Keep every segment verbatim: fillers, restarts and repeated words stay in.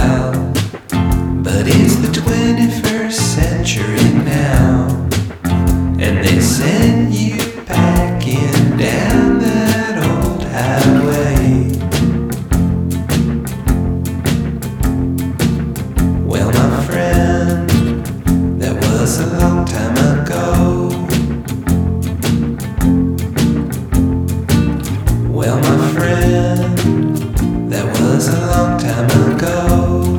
while, but it's the twenty-first century now, and they send you packing down that old highway. Well, my friend, that was a long time ago. Well, my friend, that was a long time ago.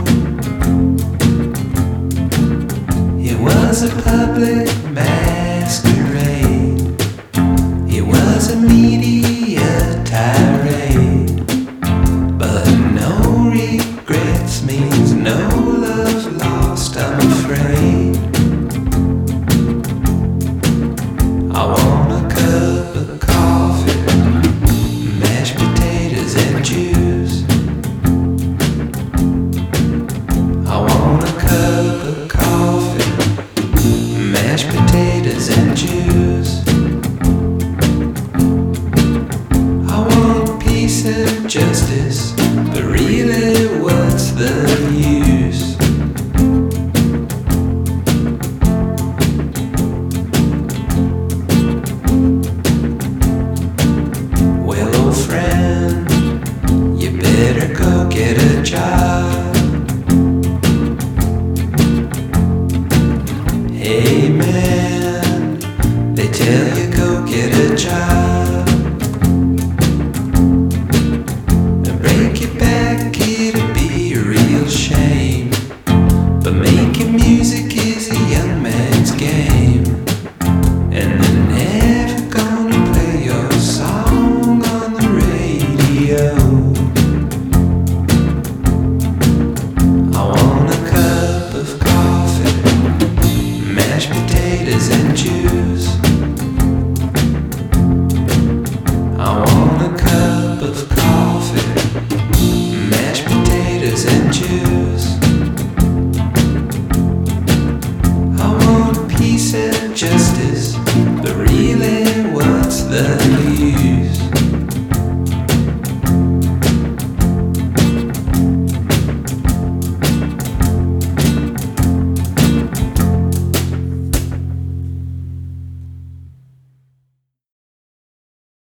It was a public masquerade. It was a media tirade. But no regrets means no love lost, I'm afraid. I want a cup of coffee, mashed potatoes and juice. I want a cup of coffee, mashed potatoes and juice. I want peace and justice, but really what's the use?